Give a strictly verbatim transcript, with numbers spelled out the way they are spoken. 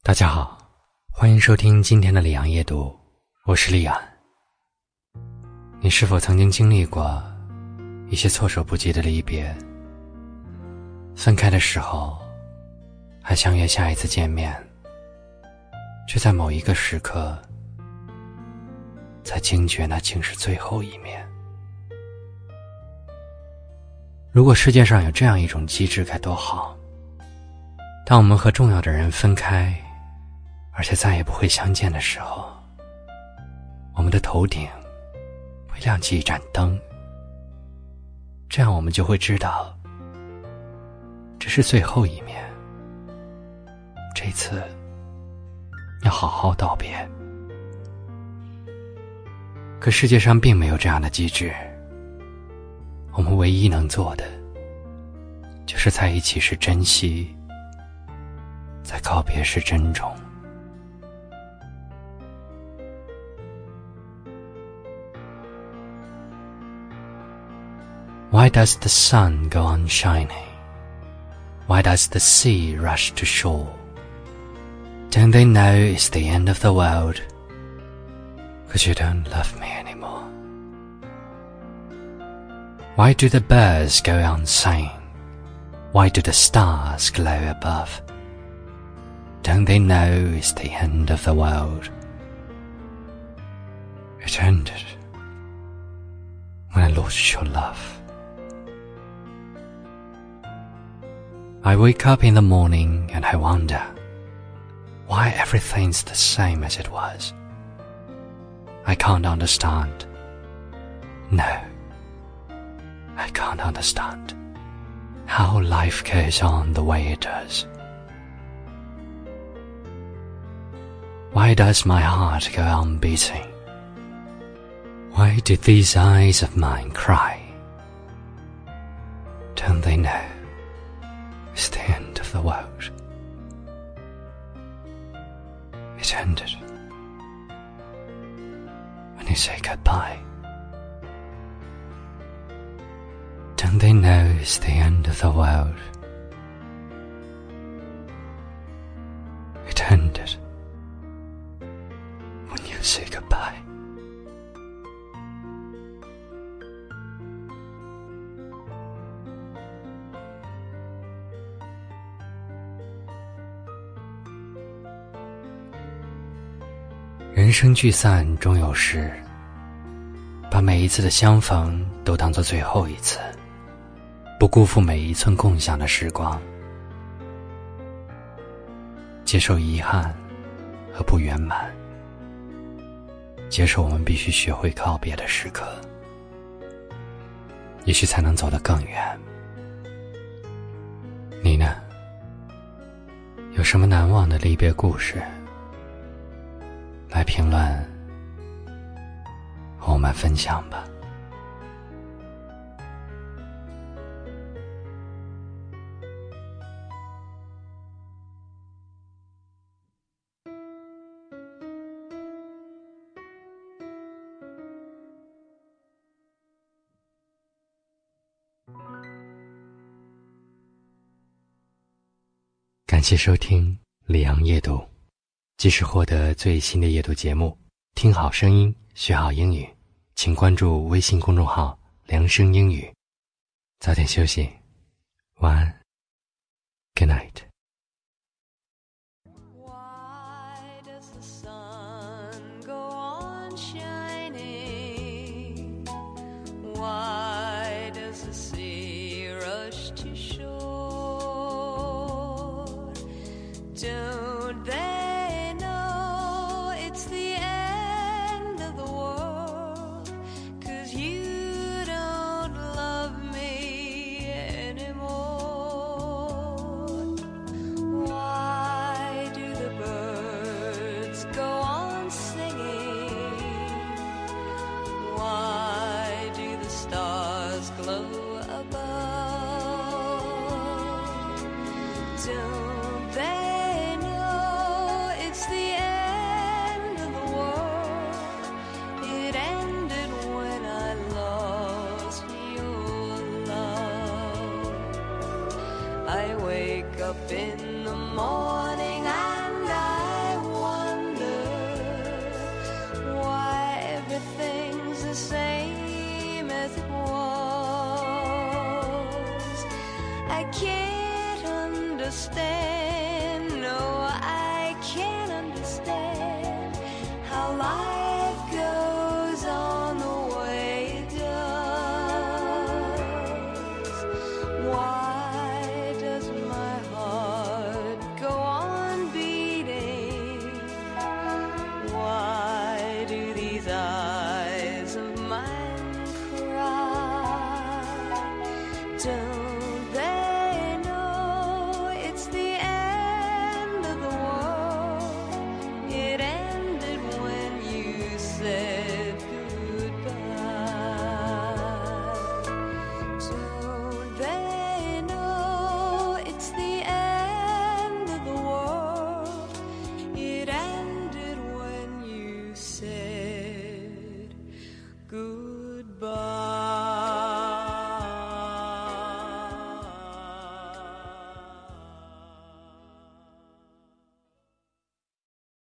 大家好，欢迎收听今天的里昂夜读，我是李安。你是否曾经经历过一些措手不及的离别？分开的时候还相约下一次见面，却在某一个时刻才惊觉那竟是最后一面。如果世界上有这样一种机制该多好，当我们和重要的人分开而且再也不会相见的时候，我们的头顶会亮起一盏灯，这样我们就会知道这是最后一面，这次要好好道别。可世界上并没有这样的机制，我们唯一能做的就是在一起时珍惜，在告别时珍重。Why does the sun go on shining? Why does the sea rush to shore? Don't they know it's the end of the world? 'Cause you don't love me anymore. Why do the birds go on singing? Why do the stars glow above? Don't they know it's the end of the world? It ended when I lost your love. I wake up in the morning and I wonder why everything's the same as it was. I can't understand. No, I can't understand how life goes on the way it does. Why does my heart go on beating? Why do these eyes of mine cry? Don't they know it's the end of the world? It ended when you say goodbye. Don't they know it's the end of the world? It ended when you say goodbye. 人生聚散终有时，把每一次的相逢都当作最后一次，不辜负每一寸共享的时光，接受遗憾和不圆满，接受我们必须学会告别的时刻，也许才能走得更远。你呢？有什么难忘的离别故事？来评论和我们分享吧。感谢收听里昂夜读，即时获得最新的夜读节目，听好声音，学好英语，请关注微信公众号良声英语。早点休息，晚安 Good night。 Why does the sun go on shining? Why does the sea rush to shore? Don't